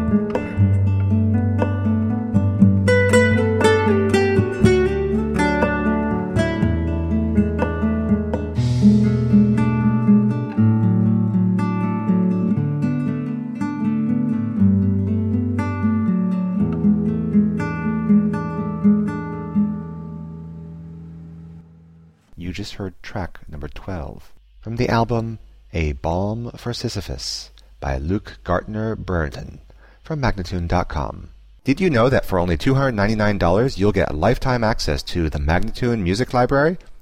You just heard track number 12 from the album A Balm for Sisyphus by Luke Gartner Burton from Magnatune.com. Did you know that for only $299 you'll get lifetime access to the Magnatune Music Library?